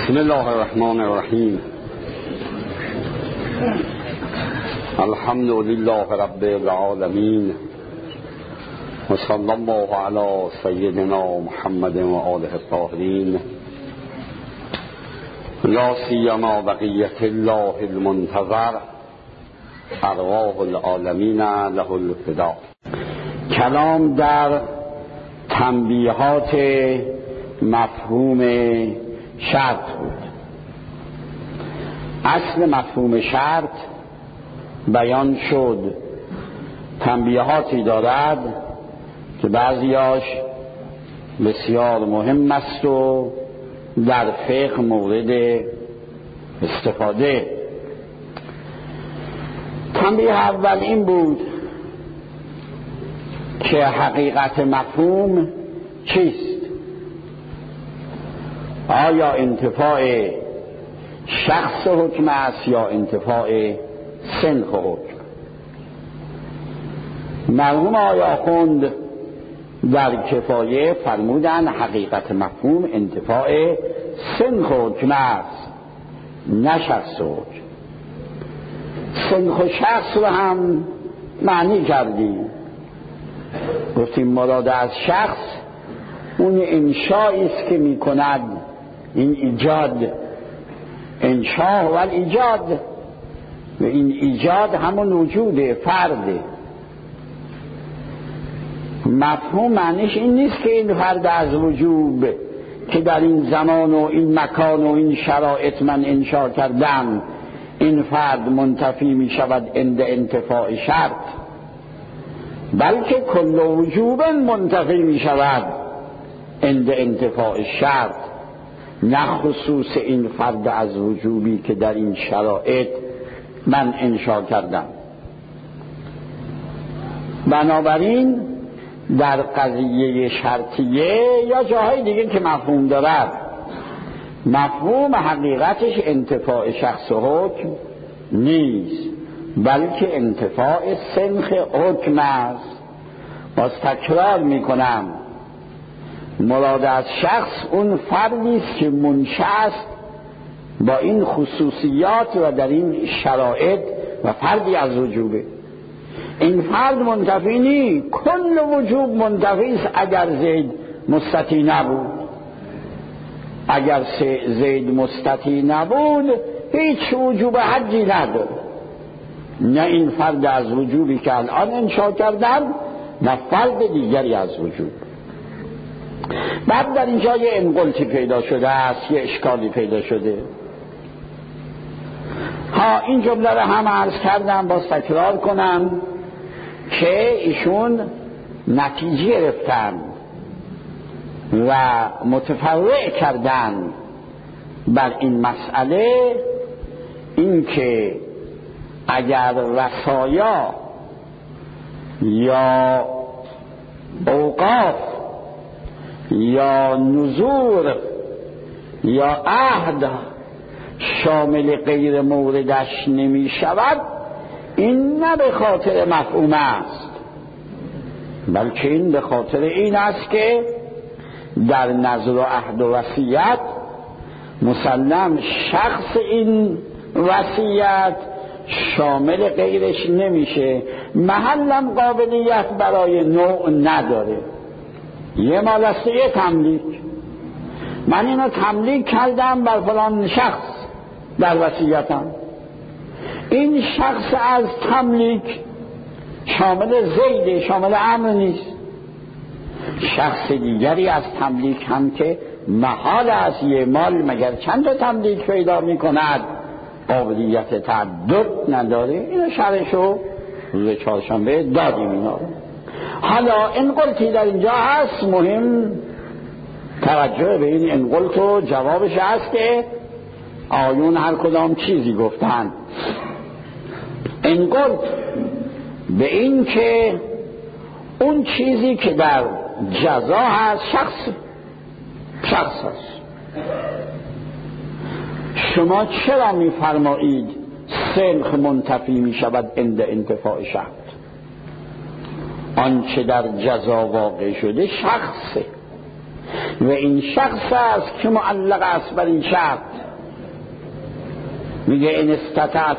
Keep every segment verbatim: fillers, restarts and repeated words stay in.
بسم الله الرحمن الرحیم. الحمد لله رب العالمین و صلی الله علی سیدنا محمد و آله الطاهرین، لا سیما بقیة الله المنتظر ارواح العالمین له الفدا. کلام در تنبیهات مفهوم شرط بود. اصل مفهوم شرط بیان شد، تنبیهاتی دارد که بعضیاش بسیار مهم است و در فقه مورد استفاده. تنبیه اول این بود که حقیقت مفهوم چیست؟ آیا انتفاع شخص حکم است یا انتفاع سنخ حکم؟ مرحوم آقای آخوند در کفایه فرمودن حقیقت مفهوم انتفاع سنخ حکم است، نه شخص حکم. سنخ و شخص رو هم معنی کردیم، گفتیم مراد از شخص اون انشایی است که می کند، این ایجاد، انشاء و ایجاد، و این ایجاد همون وجود فرد. مفهوم معنیش این نیست که این فرد از وجوب که در این زمان و این مکان و این شرایط من انشاء کردم، این فرد منتفی می شود عند انتفاع شرط، بلکه کل وجوب منتفی می شود عند انتفاع شرط، نه خصوص این فرد از وجوبی که در این شرایط من انشاء کردم. بنابراین در قضیه شرطیه یا جاهای دیگه که مفهوم دارد، مفهوم حقیقتش انتفاع شخص و حکم نیست، بلکه انتفاع سنخ حکم است. باز تکرار میکنم، مراد از شخص اون فردی است که منشأ است با این خصوصیات و در این شرایط و فردی از وجوبه. این فرد منتفی نیست، کل وجوب منتفی است اگر زید مستطیع نبود. اگر زید مستطیع نبود هیچ وجوب حجی نداره، نه این فرد از وجوبی که الان انشاء کردم، نه فرد دیگری از وجوب. بعد در اینجا یه انقلتی پیدا شده است، یه اشکالی پیدا شده. ها این جمله رو هم عرض کردم، باز تکرار کنم که ایشون نتیجه گرفتن و متفرع کردن بر این مسئله، این که اگر وصایا یا اوقاف یا نذور یا عهد شامل غیر موردش نمی شود، این نه به خاطر مفهوم است، بلکه این به خاطر این است که در نذر و عهد و وصیت مسلم شخص این وصیت شامل غیرش نمیشه، محلم قابلیت برای نوع نداره. یه مالسته یه تملیک، من اینو تملیک کردم بر فلان شخص در وصیتم، این شخص از تملیک شامل زیده، شامل امر نیست. شخص دیگری از تملیک هم که محال است یه مال مگر چند تا تملیک پیدا می کند، قابلیت تعدد نداره. اینو شرحشو روز چهارشنبه دادیم اینا. حالا انقلتی در اینجا هست، مهم توجه به این انقلت و جوابش هست که آیون هر کدام چیزی گفتن. انقلت به این که اون چیزی که در جزا هست شخص شخص هست. شما چرا میفرمایید سنخ منتفی می شود عند انتفاع شرط؟ آنچه در جزا واقع شده شخصه و این شخص است که معلق است بر این شرط. میگه ان استطعت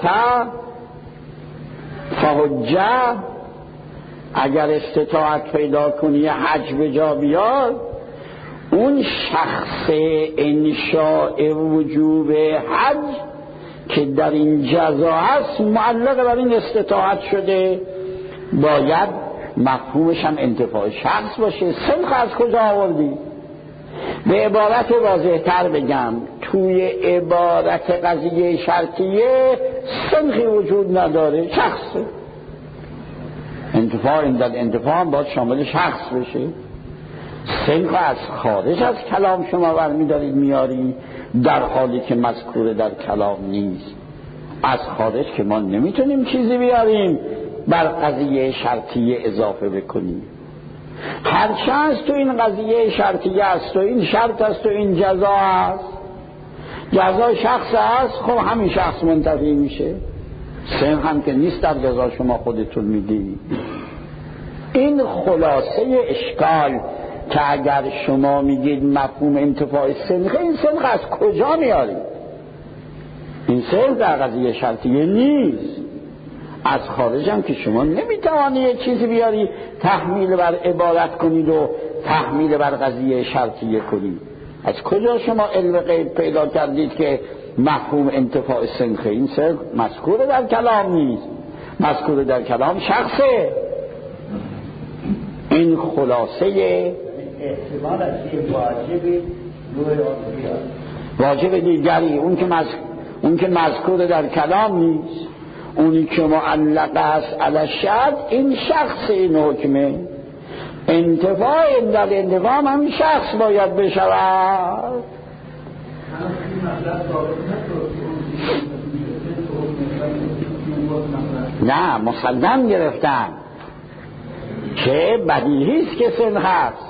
فحج، اگر استطاعت پیدا کنی حج به جا بیار. اون شخص انشاء وجوب حج که در این جزا هست معلق بر این استطاعت شده، باید مفهومش هم انتفاع شخص باشه. سنخ از کجا آوردی؟ به عبارت واضح تر بگم، توی عبارت قضیه شرطیه سنخی وجود نداره، شخص. انتفاع این در انتفاع هم باید شامل شخص بشه. سنخ از خارج از کلام شما برمی دارید میاری، در حالی که مذکور در کلام نیست. از خارج که ما نمیتونیم چیزی بیاریم بر قضیه شرطیه اضافه بکنیم. هرچه هست تو این قضیه شرطیه است و این شرط است و این جزا است، جزا شخص است، خب همین شخص منتفی میشه. سنخ هم که نیست در جزا شما خودتون میدید. این خلاصه اشکال که اگر شما میگید مفهوم انتفاع سنخ، این سنخ از کجا میارید؟ این سنخ در قضیه شرطیه نیست. از خارج هم که شما نمیتوانی یه چیزی بیاری تحمیل بر عبارت کنید و تحمیل بر قضیه شرطیه کنید. از کجا شما علم غیب پیدا کردید که مفهوم انتفاع سنخ؟ این سنخ مذکور در کلام نیست، مذکور در کلام شخصه. این خلاصه احتمال است که واجب واجب دیگری، اون که مز... اون که مذکور در کلام نیست، اونی که معلق است علی شرط، این شخص این حکمه. انتفاع در انتفاع هم شخص باید بشود. نه مسلم گرفتن که بدیهی است که سن هست.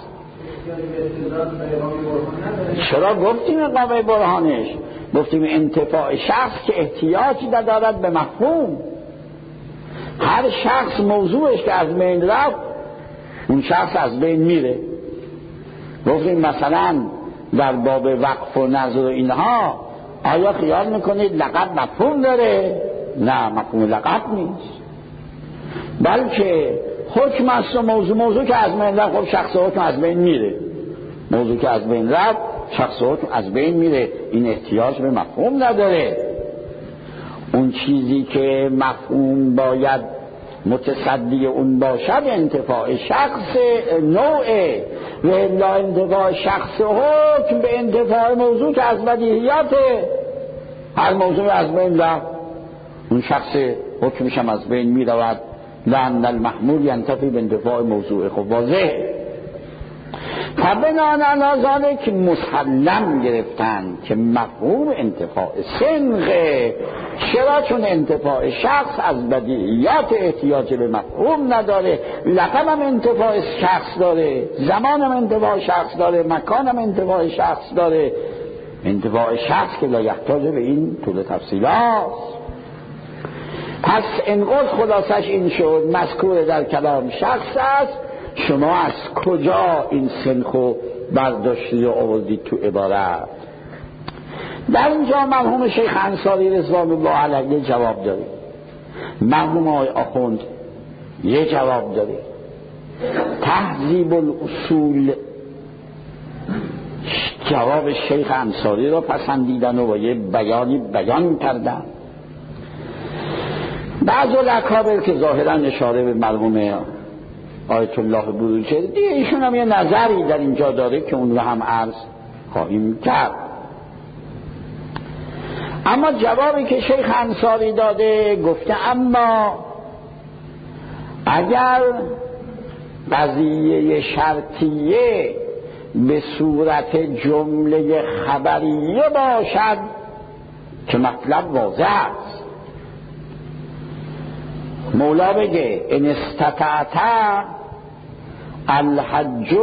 چرا گفتیم اقامه برهانش؟ گفتیم انتفاع شخص که احتیاجی دارد به مفهوم. هر شخص موضوعش که از بین رفت، اون شخص از بین میره. گفتیم مثلا در باب وقف و نظر و اینها، آیا خیال میکنید لقب مفهوم داره؟ نه، مفهوم لقب نیست، بلکه حکم است و موضوع. موضوع که از بین رفت، خب شخص حکم از بین میره. موضوع که از بین رفت، شخص حکم از بین میره. این احتیاج به مفهوم نداره. اون چیزی که مفهوم باید متصدی اون باشد انتفاع شخص نوعه، و الا انتفاع شخص حکم به انتفاع موضوع که از بدیهیاته. هر موضوع از بین رفت، اون شخص حکمش هم از بین میرود. لأن المحمول ینتفی به انتفاع موضوع. خب واضح. فبناء علی ذلک مسلم گرفتن که مفهوم انتفاع سنغه. چرا؟ چون انتفاع شخص از بدیهیات احتیاج به مفهوم نداره. لقب هم انتفاع شخص داره، زمان هم انتفاع شخص داره، مکان هم انتفاع شخص داره. انتفاع شخص که لا یحتاج به این طول تفصیلات. پس انقاض خلاصش این شد، مذکور در کلام شخص است. شما از کجا این سنخو برداشتید و آوردید تو عبارت؟ در اینجا مرحوم شیخ انصاری رضوان الله علیه جواب داره، مرحوم آقای آخوند یه جواب داره. تهذیب الاصول جواب شیخ انصاری رو پسندیدن و با یه بیانی بیان کردن. بعض الاکابر که ظاهرا اشاره به مرحوم آیت الله بروجردی، ایشون هم یه نظری در اینجا داره که اون رو هم عرض خواهیم کرد. اما جوابی که شیخ انصاری داده، گفته اما اگر قضیه شرطیه به صورت جمله خبریه باشد که مطلب واضح است، مولا بگه ان استطعت الحج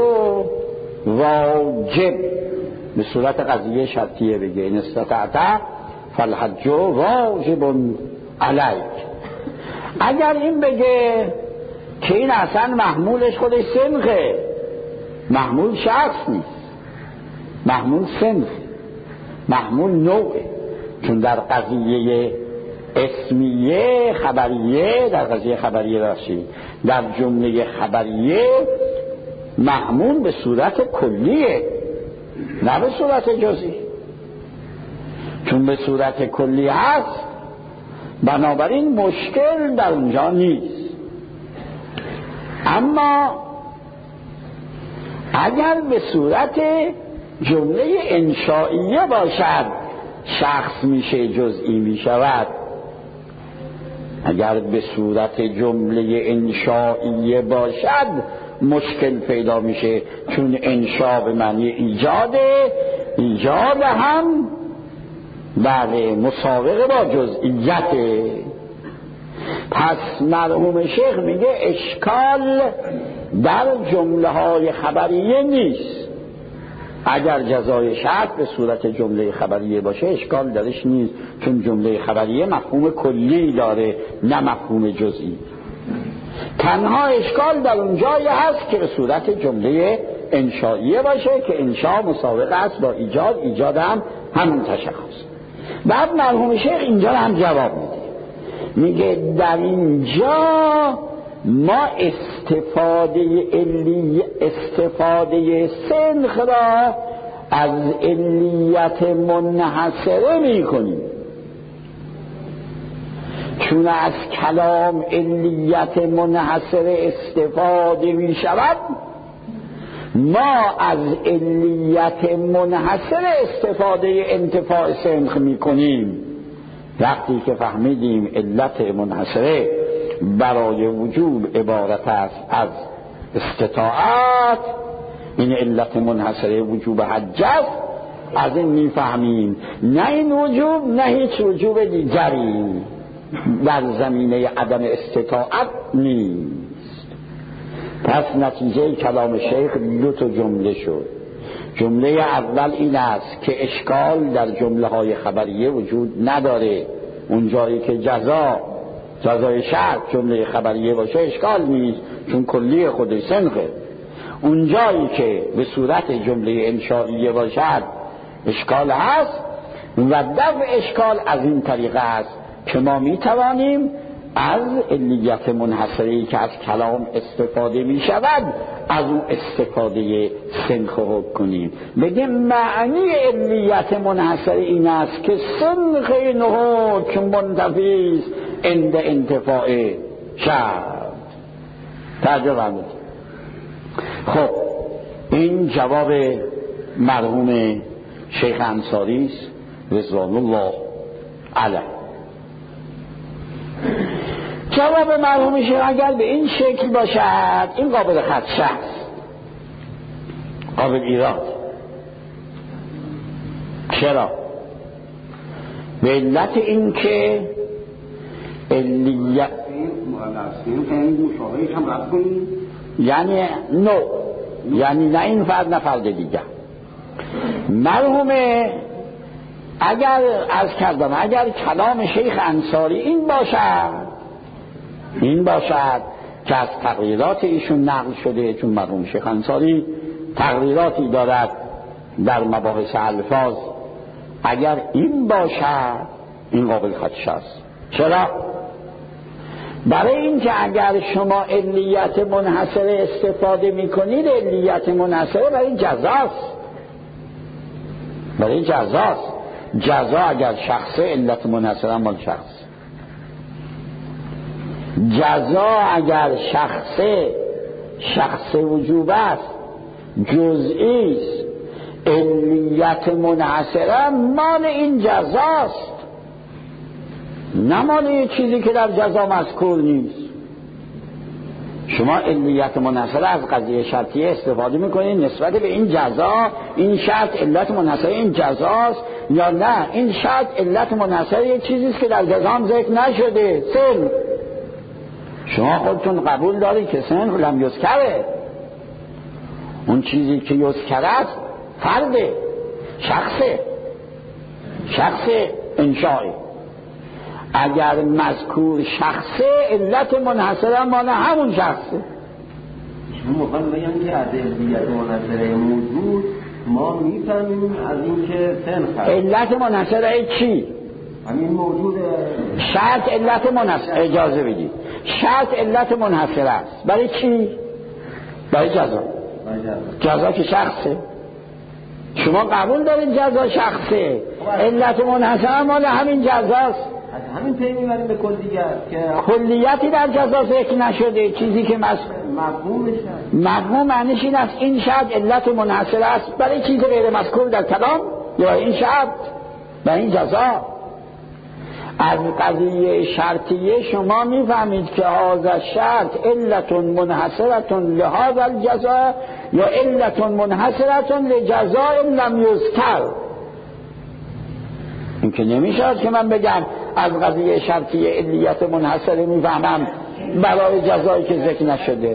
واجب، به صورت قضیه شرطیه بگه ان استطعت فالحج واجب علیک. اگر این بگه که این اصلا محمولش خودش سنخه، محمول شخص نیست، محمول سنخ، محمول نوعه. چون در قضیه اسمیه خبریه، در قضیه خبریه راشید، در جمله خبریه محمول به صورت کلیه نه به صورت جزئی. چون به صورت کلی هست بنابراین مشکل در اونجا نیست. اما اگر به صورت جمله انشائیه باشد شخص میشه جزئی میشود. اگر به صورت جمله انشائیه باشد مشکل پیدا میشه، چون انشا به معنی ایجاده، ایجاد هم بله مسابقه با جزئیته. پس مرحوم شیخ میگه اشکال در جمله های خبریه نیست. اگر جزای شرط به صورت جمله خبریه باشه اشکال درش نیست، چون جمله خبریه مفهوم کلی داره نه مفهوم جزئی. تنها اشکال در اون جایی هست که به صورت جمله انشائیه باشه که انشاء مسابقه است با ایجاد، ایجاد هم همون تشخص. بعد مرحوم شیخ اینجا هم جواب میده، میگه در اینجا ما استفاده علی استفاده سنخ را از علیت منحصره میکنیم. چون از کلام علیت منحصره استفاده می شود، ما از علیت منحصره استفاده انتفاع سنخ می کنیم. وقتی که فهمیدیم علت منحصره برای وجوب عبارت است از استطاعت، این علت منحصره وجوب حج است، از این می فهمیم نه این وجوب نه هیچ وجوب دیگری در زمینه عدم استطاعت نیست. پس نتیجه کلام شیخ دو تا جمله شد. جمله اول این است که اشکال در جمله های خبریه وجود نداره. اون جایی که جزا جزای شرط جمله خبریه باشه اشکال نیست، چون کلی خودش سنخه. اون جایی که به صورت جمله انشائیه باشد اشکال هست و دفع اشکال از این طریقه است که ما می توانیم از علیت منحصری که از کلام استفاده می شود از اون استفاده سنخ حکم کنیم. بگیم معنی علیت منحصری این است که سنخ این حکم منتفی است عند انتفاع شرط. ترجمه کنید. خب این جواب مرحوم شیخ انصاری است رضوان الله علیه. جواب مرحوم شیخ اگر به این شکل باشد این قابل خدشه است، قابل ایراد. چرا؟ به علت این که علیت یعنی نو یعنی نه این فرد نه فرد دیگر. مرحوم اگر از کردم اگر کلام شیخ انصاری این باشد این باشد که از تقریرات ایشون نقل شده، چون مرحوم شیخ انصاری تقریراتی دارد در مباحث الفاظ، اگر این باشد این قابل خدشه است. چرا؟ برای اینکه اگر شما علیت منحصره استفاده میکنید علیت منحصره برای جزاست، برای جزاست. جزا اگر شخصه علت منحصره مال شخص، جزا اگر شخصه شخص وجوب است جزئی است، علیت منحصره مال این جزاست، نه مال یه چیزی که در جزا مذکور نیست. شما علیت منحصره از قضیه شرطیه استفاده میکنید نسبت به این جزا، این شرط علت منحصره این جزاست، یا نه این شرط علت منحصره یه چیزیست که در جزا هم ذکر نشده. سن شما خودتون قبول دارید که سن لم یذکره، اون چیزی که یذکر است فرده، شخصه، شخص انشایی. اگر مذکور شخصه علت منحصره مال همون شخصه. شما مقام بگم که از علیت منحصره موجود ما میفهمیم از این که سن خرد. علت منحصره چی؟ همین موجود شرط علت منحصر، اجازه بدید، شرط علت منحصر است. برای چی؟ برای جزا. جزا که شخصه. شما قبول دارید جزا شخصه، علت منحصر مال همین جزاست. از همین پی میبریم به کلیت که کلیتی در جزا ذکر نشده، چیزی که مس... مفهوم بشه. مفهوم معنیش این است این شرط علت منحصر است برای چیز غیر مذکور در کلام، یا این شرط و این جزا. از قضیه شرطیه شما میفهمید که هذا شرط علت منحصرة لهذا الجزاء یا علت منحصرة لجزاء لم یذکر. این که نمیشد که من بگم از قضیه شرطیه علیت منحصره میفهمم برای جزایی که ذکر نشده.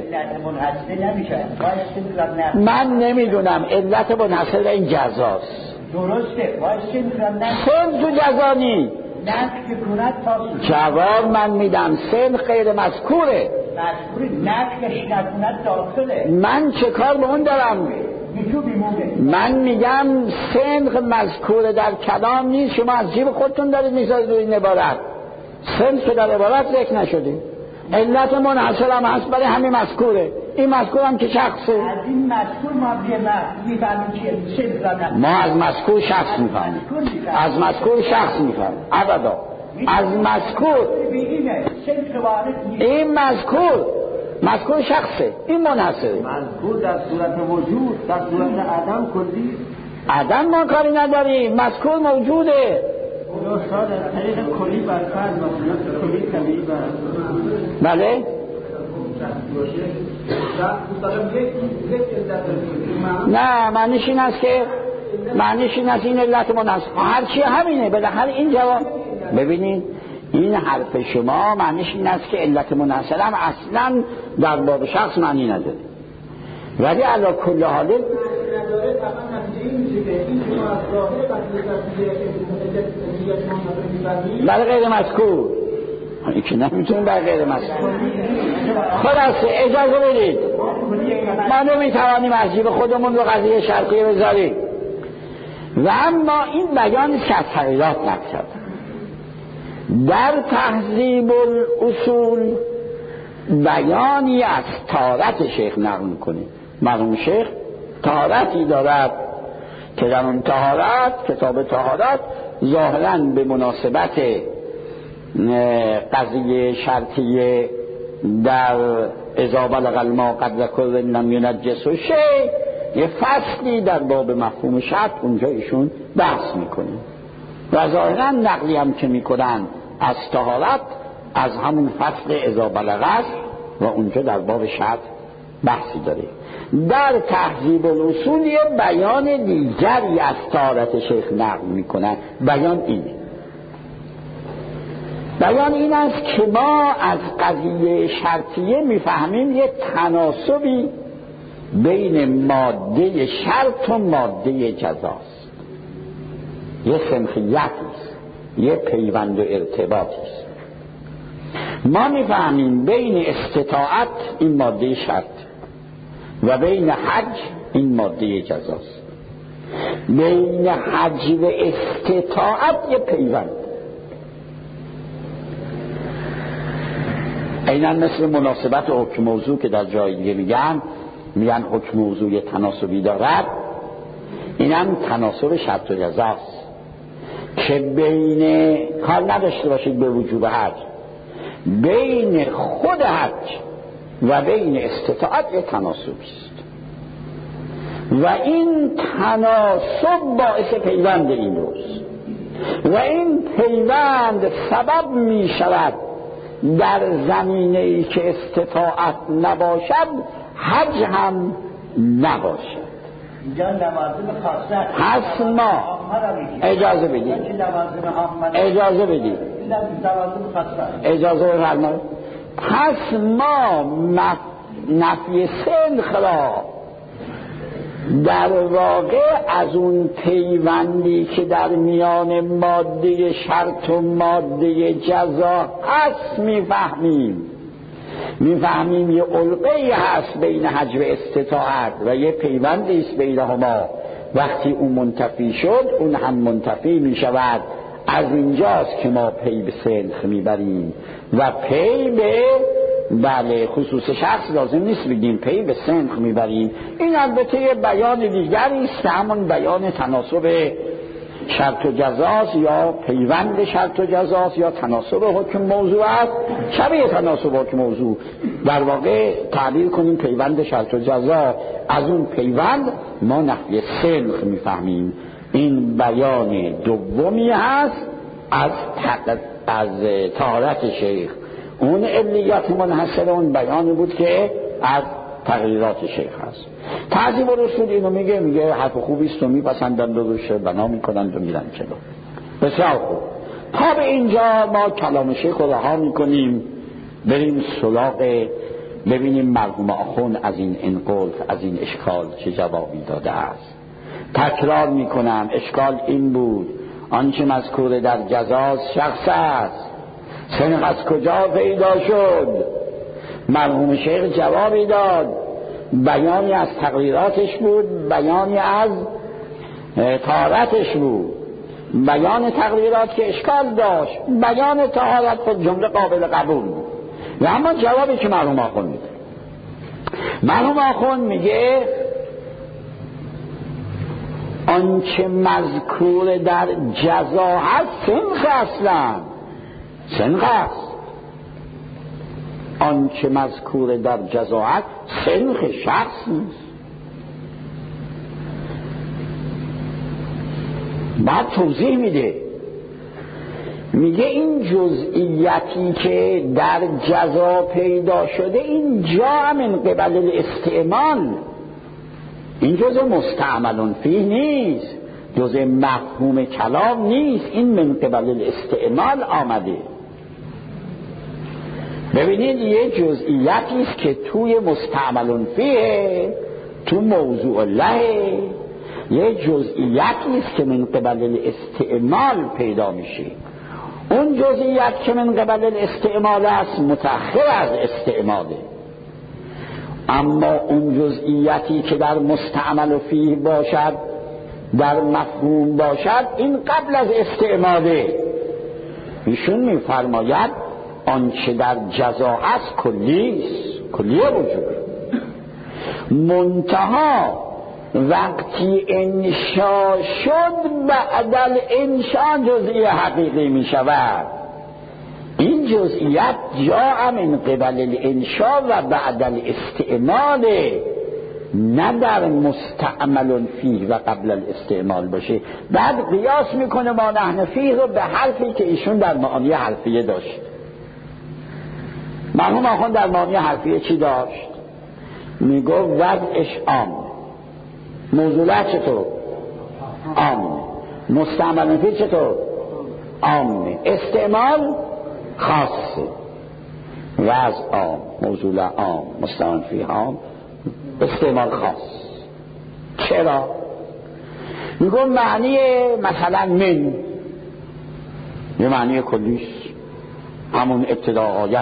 من نمیدونم علت منحصر این جزاست. درسته واسه میگم نه سن تو جزا نی نه که کند تاسو جواب من میدم سن غیر مذکوره، مذکوری نه که نکند داخله. من چه کار به اون دارم؟ میتو بیمونه. من میگم سن مذکوره در کلام نیست، شما از جیب خودتون دارید میذارید روی این عبارت. سن که در عبارت ذکر نشده، علت منحصر هم هست برای همین مذکوره. این مذکور هم که شخصه. از این مذکور ما بیمه میفهمیم که سن را نه. ما از مذکور شخص میفهمیم، از مذکور شخص میفهمیم ابدا. از مذکور این مذکور مذکور شخصه، این منحصره. مذکور در صورت وجود، در صورت عدم کلی عدم ما کاری نداریم، مذکور موجوده. استاد از طریق کلی بر فرض مثلا کلی طبیعی بر بله نه، معنیش این است که معنیش این است این علت منحصر هرچی همینه. بالاخره این جواب ببینید، این حرف شما معنیش این است که علت منحصر هم اصلا در باب شخص معنی نداره، ولی علی کل حال برای غیر مذکور این که نمیتونیم برای غیر مذکور. خلاصه اجازه بدید ما نمیتوانیم از جیب خودمون رو قضیه شرطیه بذاریم. و اما این بیانی که از تغییرات نکرد در تهذیب الاصول بیانی از طهارت شیخ نقل میکنیم. مرحوم شیخ طهارتی دارد که در اون طهارت، کتاب طهارت، ظاهراً به مناسبت قضیه شرطیه در اذا بلغ الماء قدر کل لم ينجس شیء یه فصلی در باب مفهوم شرط اونجا ایشون بحث میکنه و ظاهراً نقلی هم که میکنن از طهارت از همون فصل اذا بلغ است و اونجا در باب شرط بحثی داره. در تهذیب الاصول یه بیان دیگری از طهارت شیخ نقل میکنن. بیان اینه، بیان این است که ما از قضیه شرطیه میفهمیم یه تناسبی بین ماده شرط و ماده جزاست، یه سمخیتی است، یه پیوند و ارتباطی است. ما میفهمیم بین استطاعت این ماده شرط و بین حج این ماده جزاست. بین حج و استطاعت یه پیوند، عیناً مثل مناسبت حکم موضوع که در جای دیگه میگن میگن حکم موضوع تناسبی دارد، اینم تناسب شرط و جزاست که بین کار نداشته باشید به وجوب حج، بین خود حج و بین استطاعت یک تناسبی است و این تناسب باعث پیوند این روز و این پیوند سبب می شود در زمینه ای که استطاعت نباشد حج هم نباشد. پس ما اجازه بدید اجازه بدید اجازه بفرمایید پس ما نفی سنخ را در واقع از اون پیوندی که در میان ماده شرط و ماده جزا هست میفهمیم میفهمیم یه علقه‌ای هست بین حج و استطاعت و یه پیوندی است بینهما. وقتی اون منتفی شد اون هم منتفی می شود از اینجاست که ما پی به سنخ میبریم و پی به بله خصوص شخص لازم نیست بگیم پی به سنخ میبریم. این البته یه بیان دیگری است، همون بیان تناسب شرط و جزاست یا پیوند شرط و جزاست یا تناسب حکم موضوع است. شبیه تناسب حکم موضوع در واقع تعبیر کنیم پیوند شرط و جزا، از اون پیوند ما نفی سنخ میفهمیم. این بیان دومی هست از از طهارت شیخ. اون علیت منحصر اون بیانی بود که از تغییرات شیخ هست. تعظیم الرسول اینو میگه، میگه حرف خوبی است و میپسندن و روش بنا میکنن و میرن جلو. بسیار خوب. تا به اینجا ما کلام شیخ رو رها میکنیم، بریم سراغ ببینیم مرحوم آخوند از این انقل از این اشکال چه جوابی داده است. تکرار میکنم، اشکال این بود آنچه مذکور در جزاز شخص است، سنخ از کجا پیدا شد؟ مرحوم شیخ جوابی داد، بیانی از تغییراتش بود، بیانی از طهارتش بود. بیان تغییرات که اشکال داشت، بیان طهارت خود جمله قابل قبول بود. و اما جوابی که مرحوم آخوند میده، مرحوم آخوند میگه آنچه مذکور در جزا هست سنخ اصلا سنخ است. آنچه مذکور در جزا هست سنخ شخص نیست. بعد توضیح میده، میگه این جزئیاتی که در جزا پیدا شده این جا من قبل الاستعمال، این جزء مستعمل فیه نیست، جزء مفهوم کلام نیست، این من قبل الاستعمال آمده. ببینید یه جزئیاتی است که توی مستعمل فیه، تو موضوع الله، یه جزئیاتی است که من قبل الاستعمال پیدا میشه. اون جزئیات که من قبل الاستعمال است متأخر از استعماله، اما اون جزئیاتی که در مستعمل فیه باشد، در مفهوم باشد، این قبل از استعماله. ایشون میفرماید آنچه در جزا است کلیست، کلیه وجود. منتها وقتی انشا شد بعد الانشا جزئی حقیقی می شود. این جزئیات جا من قبل الانشا و بعد الاستعمال، نه در مستعمل فیه و قبل الاستعمال باشه. بعد قیاس میکنه ما نحن فیه رو به حرفی که ایشون در معانی حرفیه داشت. مرحوم آخوند در معانی حرفیه چی داشت؟ میگو وضعش عام، موضوعه چطور؟ عام. مستعمل فیه چطور؟ عام. استعمال خاص. وضع عام، موضوع عام، مستعمل فیه عام، استعمال خاص. چرا؟ میگو معنی مثلا من یه معنی کلیش همون ابتدا آیت،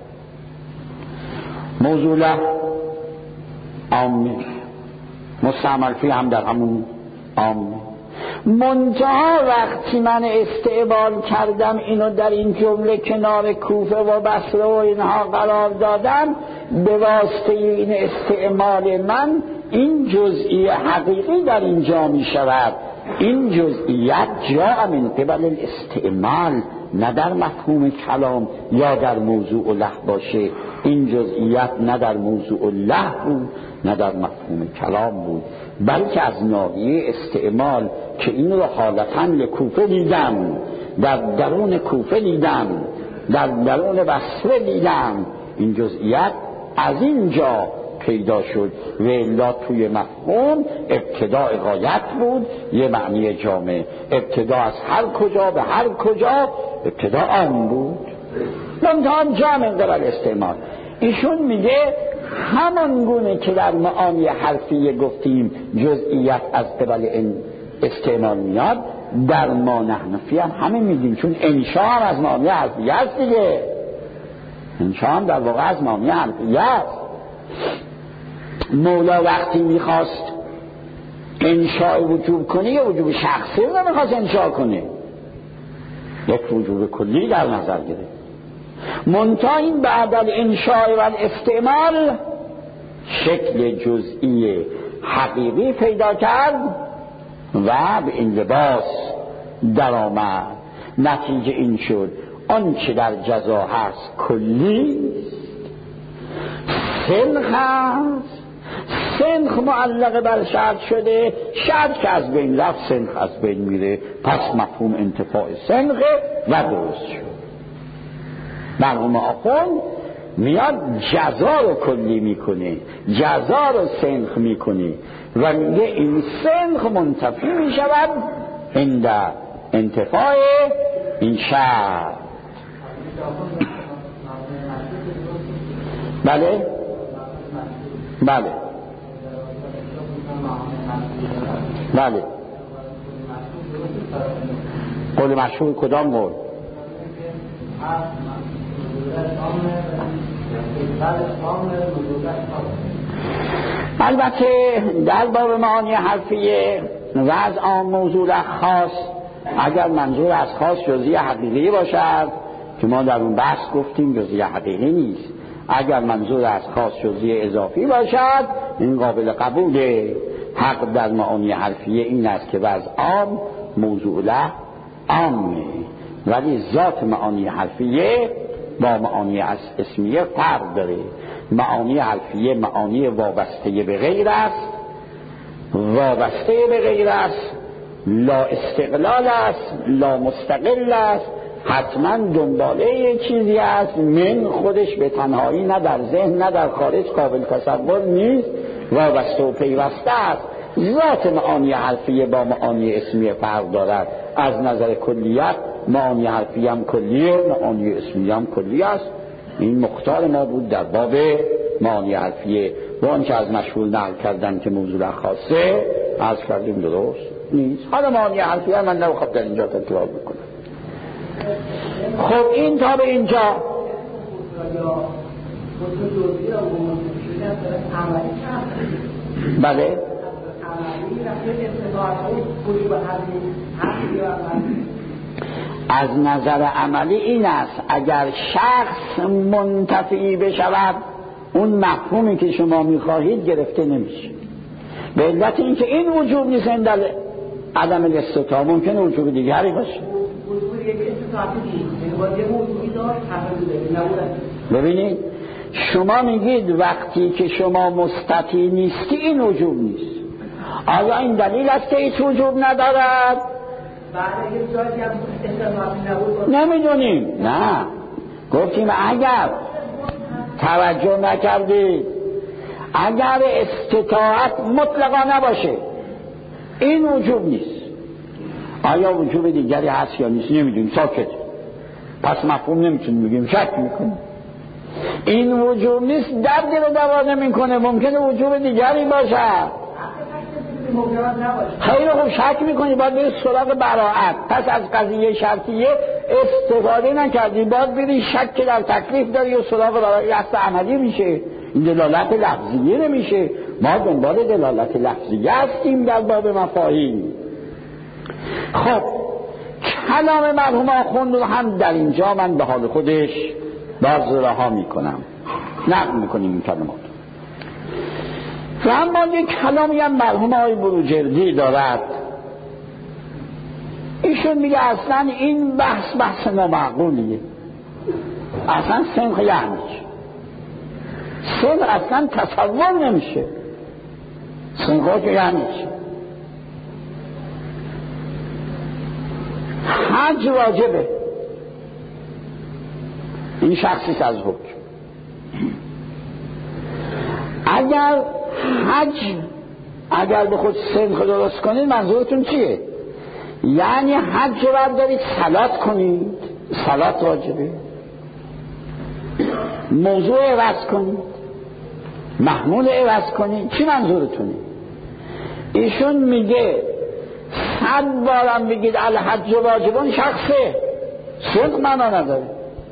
موضوع عام، مستعمل فیه هم در همون عام. منتها وقتی من استعمال کردم اینو در این جمله کنار کوفه و بصره و اینها قرار دادم، به واسطه این استعمال من این جزئی حقیقی در اینجا می شود. این جزئیت جا من قبل الاستعمال، نه در مفهوم کلام یا در موضوع له باشه. این جزئیت نه در موضوع له بود نه در مفهوم کلام بود، بلکه از ناحیه استعمال که این رو حالتاً لکوفه دیدم، در درون کوفه دیدم، در درون بصره دیدم. این جزئیت از اینجا پیدا شد و الا توی مفهوم ابتداء غایت بود، یه معنی جامع. ابتدا از هر کجا به هر کجا ابتدا آن بود، منتها جامع در استعمال. ایشون میگه همان گونه که در معانی حرفیه گفتیم جزئیت از قبل این استعمال میاد، در ما نحن فیه هم همه میگیم، چون انشا هم از معانی حرفیه است دیگه. انشا هم در واقع از معانی حرفیه است. مولا وقتی میخواست انشاء وجوب کنه یا وجوب شخصی رو نمیخواست انشاء کنه، یک وجوب کلی در نظر گرفت. منتها این بعد الانشاء و الاستعمال شکل جزئی حقیقی پیدا کرد و به این لباس در آمد. نتیجه این شد آنچه در جزا هست کلی سنخ هست، سنخ معلق بر شرط شده، شرط که از بین رفت سنخ از بین میره، پس مفهوم انتفاع سنخ و درست شد. مرحوم آخوند میاد جزا رو کلی میکنه، جزا رو سنخ میکنه و میگه این سنخ منتفی میشود عند انتفاع این شرط. بله بله بله قول مشهور کدام قول؟ البته در باب معانی حرفیه و از آن موضوع خاص، اگر منظور از خاص جزئی حقیقی باشد که ما در اون بحث گفتیم جزئی حقیقی نیست، اگر منظور از خاص جزئی اضافی باشد این قابل قبوله. حق در معانی حرفیه این است که وضع عام موضوع له عامه، ولی ذات معانی حرفیه با معانی اسمیه فرق داره. معانی حرفیه معانی وابسته به غیر است، وابسته به غیر است، لا استقلال است، لا مستقل است، حتما دنباله یک چیزی است، من خودش به تنهایی نه در ذهن نه در خارج قابل تصور نیست، وابسته و پیوسته است. ذات معانی حرفیه با معانی اسمیه فرق دارد. از نظر کلیت معانی حرفیه هم کلیه، معانی اسمیه هم کلیه است. این مختار ما بود در باب معانی حرفیه و آنچه از مشهور نقل کردن که موضوع خاصه از کردیم درست نیست. حالا معانی حرفیه من نمیخوام در اینجا تکرار بکنم. خب این تا به اینجا بله از نظر عملی این است اگر شخص منتفی بشود اون مفهومی که شما میخواهید گرفته نمیشه، به علت اینکه این وجوب نیست در عدم الاستطاعه، ممکنه وجوب دیگری باشه. ببینید شما میگید وقتی که شما مستطیع نیستی این وجوب نیست، آیا این دلیل است که هیچ وجوب ندارد؟ نمیدونیم. نه گفتیم اگر توجه نکردید، اگر استطاعت مطلقا نباشه این وجوب نیست. آیا وجوب دیگری هست یا نیست نمیدونیم، ساکت. پس مفهوم نمیتونیم بگیم، شک میکنیم. این وجوب نیست درد رو دوا نمیکنه، ممکنه وجوب دیگری باشه. خیلی خوب شک میکنی باید برید سراغ براعت. پس از قضیه شرطیه استفاده نکردی، باید برید شک که در تکلیف داری و سراغ براعت عملی میشه. این دلالت لفظیه نمیشه. ما دنبال دلالت لفظیه هستیم در باب مفاهیم. خب کلام مرحوم آخوند رو هم در اینجا من به حال خودش باز رها میکنم، نقل میکنیم این کلمات. و اما یک کلامی هم مرحوم آقای بروجردی دارد. ایشون میگه اصلا این بحث بحث نامعقولیه. اصلا سنخ یعنی سنخ اصلا تصور نمیشه. سنخ که یعنی حج واجبه، این شخصی از حکم. اگر حج اگر به خود سنخ درست کنید منظورتون چیه؟ یعنی حج رو بردارید صلات کنید، صلات واجبه، موضوع عوض کنید، محمول عوض کنید، چی منظورتونه؟ ایشون میگه صد بارم بگید الحج واجبون شخصه، سنخ معنا نداره.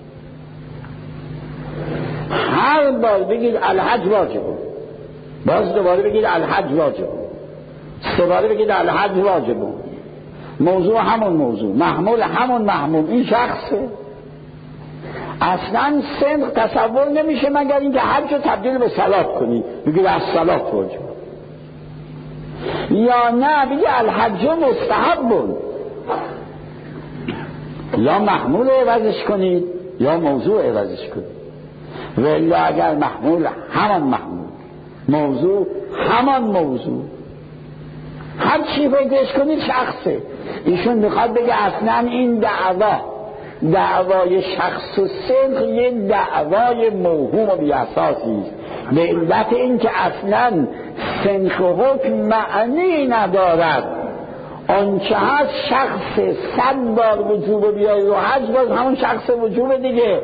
هر بار بگید الحج واجبون، باز دوباره بگید الحج واجبون، سه باره بگید الحج واجبون، موضوع همون موضوع، محمول همون محمول، این شخصه. اصلا صدق تصور نمیشه مگر اینکه هر جا تبدیل به صلات کنی بگی از صلات واجب، یا نه بگی الحج مستحب بود، یا محمول عوضش کنید یا موضوع عوضش کنید. ولی اگر محمول همان محمول، موضوع همان موضوع، هر چی پیداش کنید شخصه. ایشون میخواد بگه اصلا این دعوا دعوای شخص و صدق یه دعوای موهوم و بی‌اساسی است، به علت اینکه اصلا صدق و حکم معنی ندارد. آنچه هست شخص صد بار وجوب بیایی و حج باز همون شخص وجوب دیگه.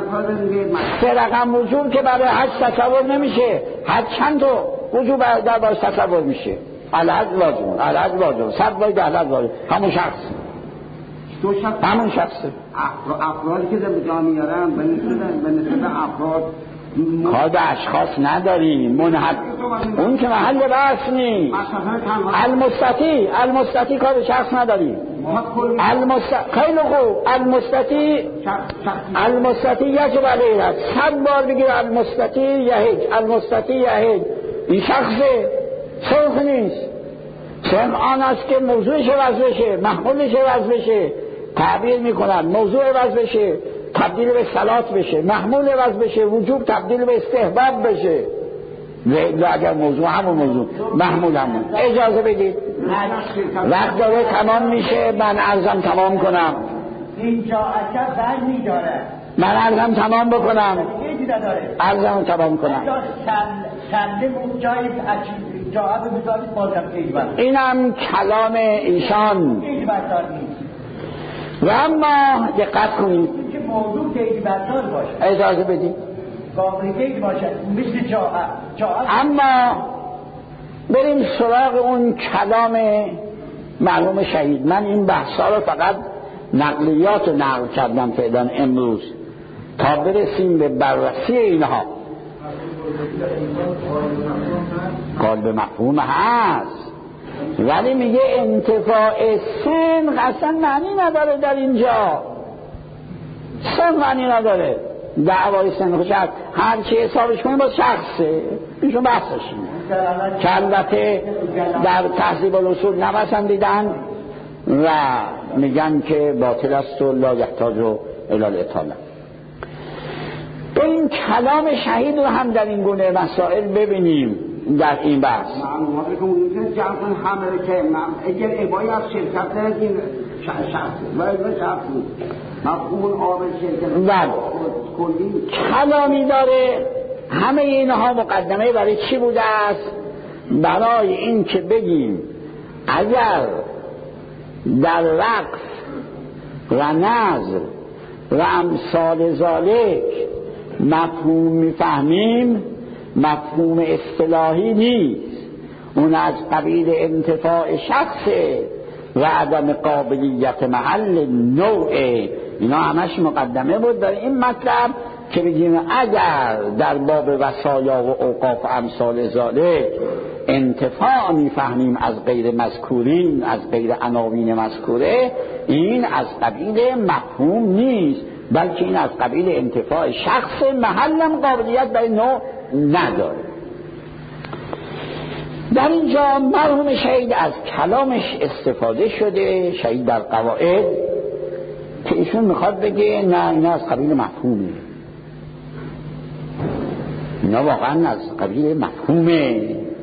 سه رقم وجوب که برای حج تصور نمیشه، حج چند تا وجوب در باش تصور میشه؟ الحج واجب، الحج واجب، صد بار در الحج واجب، همون شخص دو شخص همون شخصه. افرادی که در جا میارن به نسبت افراد کار به اشخاص نداریم، منحد اون که محل بحث نیست. المستطیع المستطیع کار به شخص نداریم. المستطیع خیلی خوب، المستطیع المستطیع یجب علیه است، صد بار بگیر المستطیع یهج، المستطیع یهج، این شخصه، صدق نیست. صدق آن است که موضوعش عوض بشه، محمولش عوض بشه، تعبیر میکنن موضوع عوض بشه تبدیل به صلات بشه، محمول عوض بشه وجوب تبدیل به استحباب بشه. و اگر موضوع همون موضوع محمول همون. اجازه بدید وقت داره تمام میشه، من عرضم تمام کنم. اینجا اجازه بر میداره، من عرضم تمام بکنم، عرضم تمام کنم. سنده بود جای جواب بذارید بازم ایجبر، اینم کلام ایشان. ایجبردار نیست و اما دقت کنید که موضوع که ایجبردار باشه، اجازه بدید قابلیت باشه مثل جواب جواب. اما بریم سراغ اون کلام مرحوم شهید. من این بحثا رو فقط نقلیات رو نقل کردم فعلا امروز تا برسیم به بررسی اینها. قال به مفهوم هست، ولی میگه انتفاع سن اصلا معنی نداره در اینجا، سن معنی نداره. دعوای سن خوشت هر چی حسابش کنی با شخصه، ایشون بحثش اینه که البته در تهذیب الاصول نپسندیدن و میگن که باطل است و لا یحتاج الی الاطاله. این کلام شهید رو هم در این گونه مسائل ببینیم در این بحث. معلوماتی که ممکنه جمعن همه که اگر عبایی از شرکت این شخص و شخص مفهوم آب شرکت کلامی داره. همه اینها مقدمه برای چی بوده است؟ برای این که بگیم اگر در وقف و نظر و امثال ذالک مفهوم میفهمیم، مفهوم اصطلاحی نیست، اون از قبیل انتفاع شخصه و عدم قابلیت محل نوع. اینا همش مقدمه بود در این مطلب که بگیم اگر در باب وصایا و اوقاف و امثال ذالک انتفاع میفهمیم از غیر مذکورین، از غیر عناوین مذکوره، این از قبیل مفهوم نیست، بلکه این از قبیل انتفاع شخص، محلم قابلیت به نوع نداره. در اینجا مرحوم شهید از کلامش استفاده شده، شهید در قواعد، که ایشون میخواد بگه نه اینا از قبیل مفهومه، اینا واقعا از قبیل مفهومه.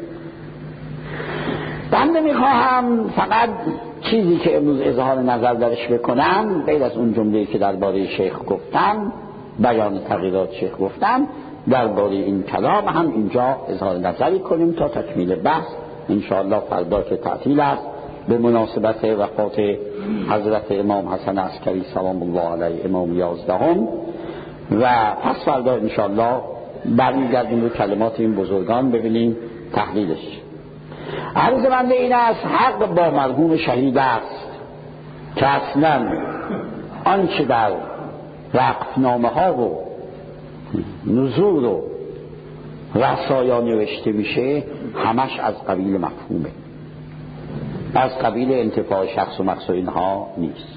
بنده میخواهم فقط چیزی که امروز اظهار نظر درش بکنم، غیر از اون جمله‌ای که درباره شیخ گفتم، بیان تغییرات شیخ گفتم، درباره این کلام هم اینجا اظهار نظری کنیم تا تکمیل بحث. انشاءالله فردا که تعطیل است به مناسبت وفات حضرت امام حسن عسکری سلام الله علیه امام یازدهم، و پس فردا انشاءالله برمیگردیم رو کلمات این بزرگان ببینیم تحلیلش. عرض بنده این است حق با مرحوم شهید است که اصلا آنچه در وقفنامه ها و نزول و وصایا نوشته میشه همش از قبیل مفهومه. از قبیل انتفاع شخص و مقصود اینها نیست.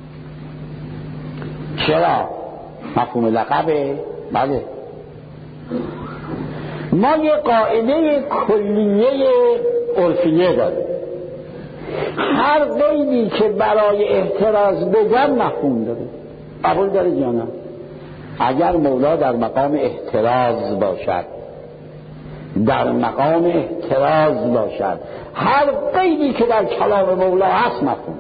چرا؟ مفهوم لقبه؟ بله. ما یه قاعده کلیه عرفیه داریم، هر قیدی که برای احتراز بگم مفهوم داره. قبول داره یا نه؟ اگر مولا در مقام احتراز باشد، در مقام احتراز باشد، هر قیدی که در کلام مولا هست مفهوم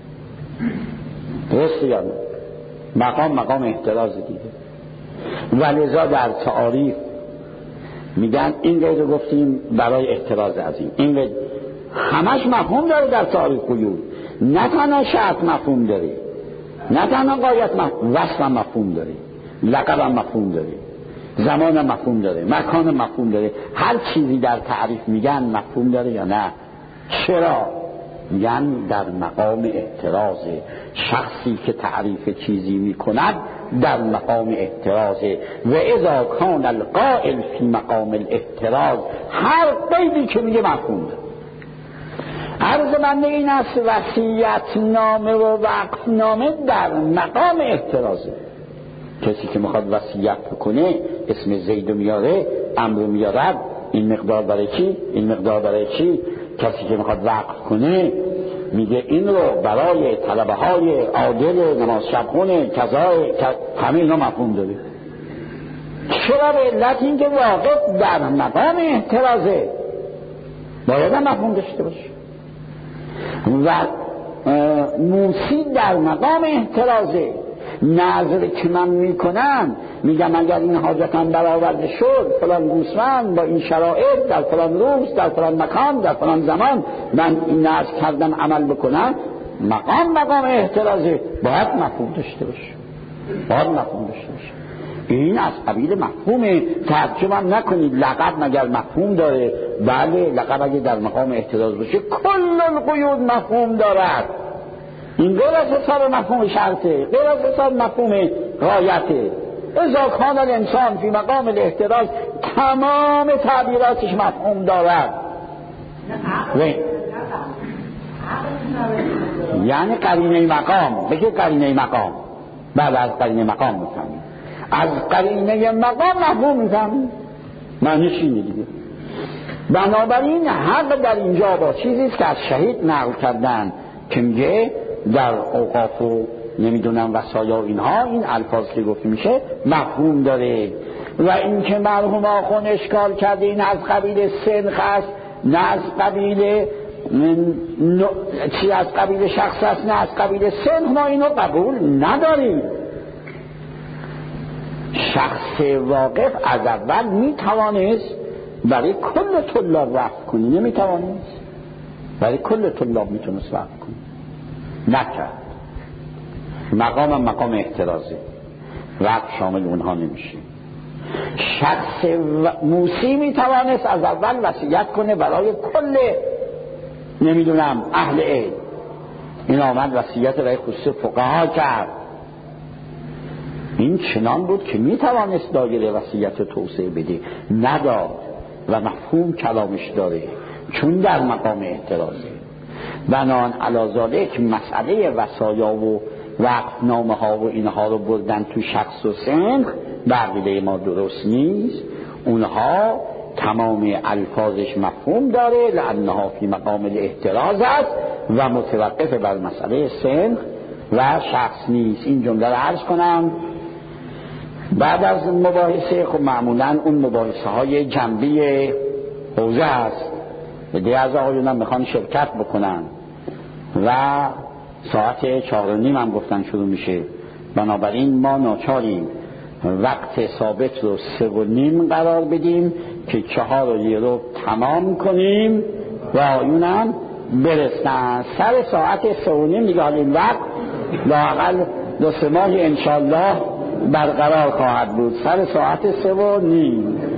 درست یا نه؟ مقام مقام احتراز دیگه. ولذا در تعاریف میگن این قید رو گفتیم برای احتراز عظیم، این قید همش مفهوم داره در تعاریف قیود، نه تنها شرط مفهوم داره، نه تنها قایت مفهوم، وصف مفهوم داره، لقب هم مفهوم داره، زمان هم مفهوم داره، مکان هم مفهوم داره. هر چیزی در تعریف میگن مفهوم داره یا نه؟ چرا؟ میگن در مقام احتراز. شخصی که تعریف چیزی میکند در مقام احترازه. و اذا کان القائل فی مقام الاحتراز، هر قیدی که میگه مفهوم داره. عرض من این است وصیت نامه و وقف نامه در مقام احترازه. کسی که میخواد وصیت بکنه اسم زید میاره، امر میاره، این مقدار برای چی؟ این مقدار برای چی؟ کسی که میخواد وقف کنه میگه این رو برای طلبه های عادل نماز شبخونه کذای همه اینا مفهوم داره. چرا؟ به علت این که واقع در مقام احترازه، باید هم مفهوم داشته باشه. و موسی در مقام احترازه. نظر که من میکنم میگم اگر این حاجتم برآورده شد فلان گوسفند با این شرایط در فلان روز در فلان مکان در فلان زمان من این نظر کردم عمل بکنم، مقام مقام احترازه، باید مفهوم داشته باشه، باید مفهوم داشته باشه. این از قبیل مفهومه. تعجب هم نکنید لقب مگر مفهوم داره؟ بله، لقب اگه در مقام احتراز باشه کل القیود مفهوم دارد. این غیر از حساب مفهوم شرطه، غیر از حساب مفهوم غایته. اذا کان الانسان فی مقام الاحتراز، تمام تعبیراتش مفهوم دارد. یعنی قرینه مقام، بگه قرینه مقام. بعد از قرینه مقام میفهمیم، از قرینه مقام مفهوم میفهمیم، معنیش اینه دیگه. بنابراین حق در اینجا با چیزیست که از شهید نقل کردن که میگه در اوقاف و نمیدونم وصایا اینها این الفاظ که گفته میشه مفهوم داره. و این که مرحوم آخون اشکال کرده این از قبیل سنخ است، نه از قبیل ن... چی از قبیل شخص است، نه از قبیل سنخ، ما اینو قبول نداریم. شخص واقف از اول میتوانست برای کل طلاب وقف کنی، نمیتوانست برای کل طلاب میتونست وقف کنی، نکرد. مقام هم مقام احترازه، وقت شامل اونها نمیشه. شخص موسی میتوانست از اول وصیت کنه برای کل نمیدونم اهل علم، این آمد وصیت برای خصوص فقها کرد. این چنان بود که میتوانست دایره وصیت توسعه بده، نداد و مفهوم کلامش داره چون در مقام احترازه. بنان علی ذالک مسئله وصایا و وقف نامه ها و اینها رو بردن تو شخص و سنخ بقیده ما درست نیست. اونها تمام الفاظش مفهوم داره لانها فی مقام الاحتراز است و متوقف بر مسئله سنخ و شخص نیست. این جمله رو عرض کنم. بعد از مباحثه خب معمولا اون مباحثه های جنبی حوزه است، ده از آقایون هم میخوان شرکت بکنن و ساعت چهار و نیم هم گفتن شروع میشه. بنابراین ما ناچاریم وقت ثابت رو سه و نیم قرار بدیم که چهار و یه رو تمام کنیم و آقایون هم برسن سر ساعت سه و نیم دیگه. حال این وقت لااقل دو سه ماه انشالله برقرار خواهد بود سر ساعت سه و نیم.